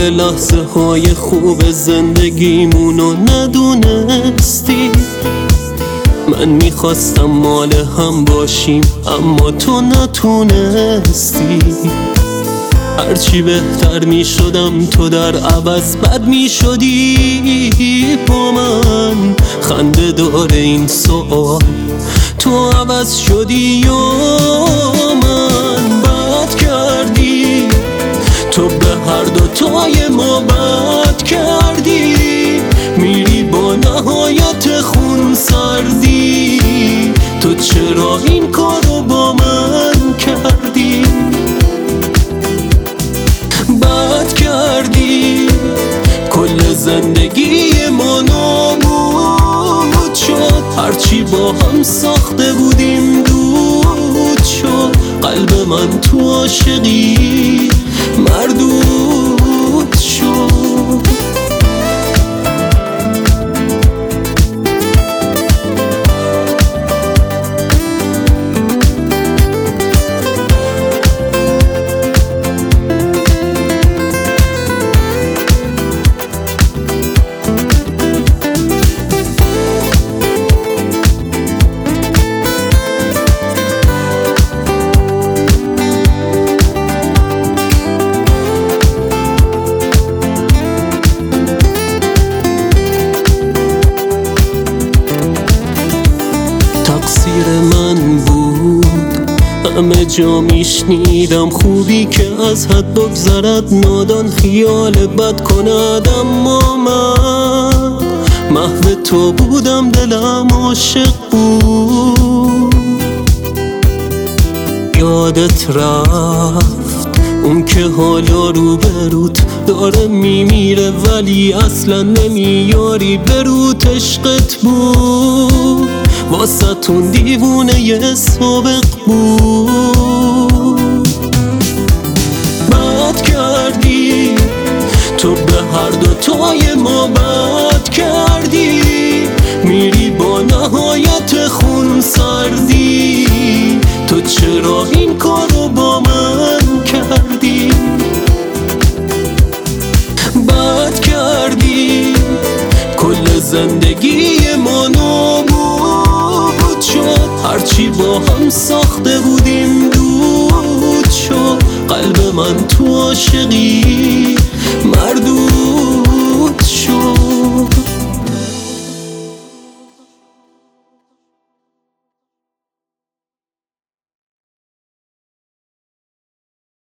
لحظه های خوب زندگیمونو ندونستی. من میخواستم مال هم باشیم اما تو نتونستی. هرچی بهتر میشدم تو در عوض بد میشدی با من. خنده داره این سوال، تو عوض شدی یا من؟ بد کردی تو، به هر دوتای ما بد کردی. میری با نهایت خون سردی، تو چرا این کارو با من کردی؟ بد کردی، کل زندگی ما نابود شد. هرچی با هم ساخته بودیم دود شد. قلب من تو عاشقی مردود شد. تقصیر من بود، همه جا میشنیدم خوبی که از حد بگذرد، نادان خیال بد کند. اما من محو تو بودم، دلم عاشق بود. یادت رفت اون که حالا روبروت داره میمیره ولی اصلا نمیاری بروت. عشقت بود واسه‌تون دیوونه ی سابق بود. بد کردی تو، به هر دوتای ما بد کردی. میری با نهایت خون سردی، تو چرا این کارو با من کردی؟ بد کردی، کل زندگی ما نابود شد. هرچی با هم ساخته بودیم دود شد. قلب من تو عاشقی مردود شد.